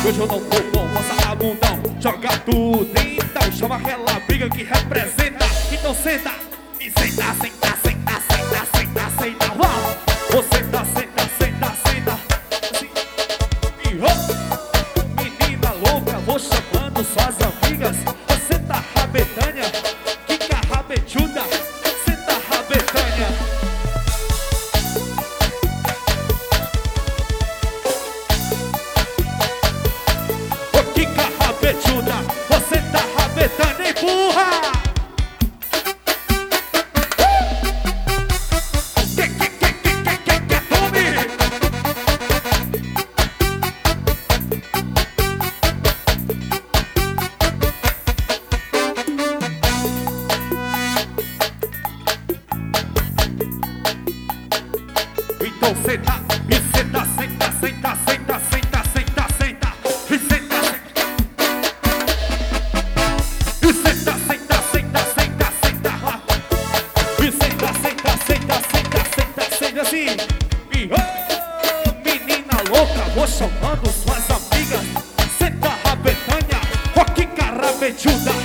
Hoje eu não tô bom, moça abundão. Joga tudo, então chama aquela briga que representa. Então senta, e senta, senta, senta, senta, senta, senta. Uau! Você tá, senta, senta, senta. Assim. E oh! Menina louca, vou chamando suas amigas. Você tá rabetânia, quica rabetuda. Senta rabetânia. Ô quica rabetuda, você tá rabetânia, empurra! Então senta, e senta, senta, senta, senta, senta, senta, senta, e senta, e senta, senta, senta, senta, senta, e senta, senta, senta, senta, senta, senta, assim. E oh, menina louca, vou chamando suas amigas. Senta rabetânia, rock carabetuda.